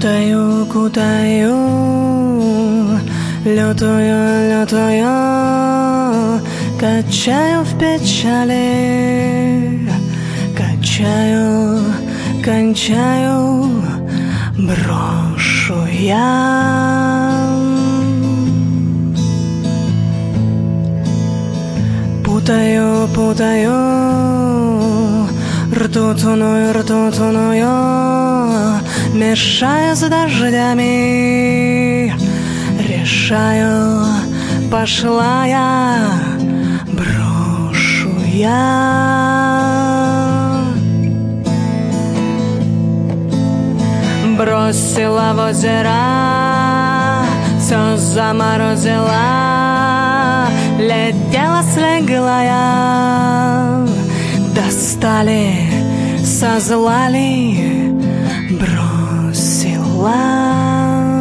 Кутаю, кутаю, лютую, качаю в печали, качаю, кончаю, брошу я. Путаю, ртутную, мешаю с дождями, решаю, пошла я, брошу я. Бросила в озера, все заморозила, летела, слегла я, достали, созвали, бросила.